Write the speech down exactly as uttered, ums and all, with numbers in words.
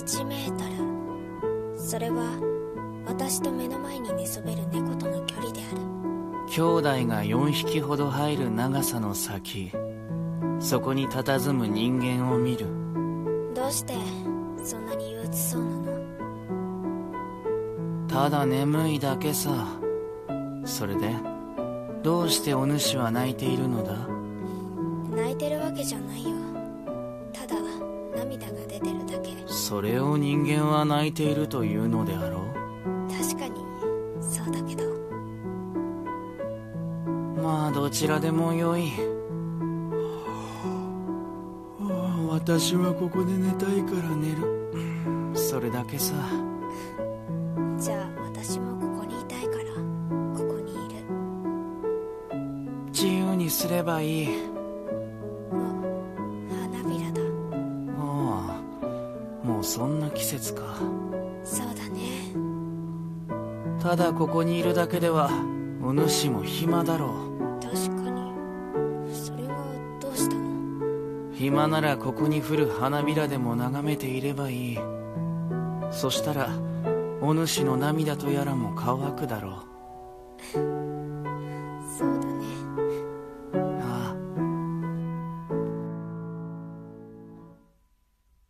いちメートル。それは私と目の前に寝そべる猫との距離である。 兄弟がよんひきほど入る長さの先、そこに佇む人間を見る。 どうしてそんなに憂鬱そうなの？ ただ眠いだけさ。それでどうしてお主は泣いているのだ？ 泣いてるわけじゃないよ。ただ涙が出てるだけ。 それを人間は泣いているというのであろう？ 確かにそうだけど。 まあどちらでもよい。私はここで寝たいから寝る。それだけさ。 じゃあ私もここにいたいからここにいる。 自由にすればいい。 お、花びらだ。 ああ、もうそんな季節か。 そうだね。 ただここにいるだけではお主も暇だろう。 確かに。それがどうしたの？ 暇ならここに降る花びらでも眺めていればいい。そしたらお主の涙とやらも乾くだろう。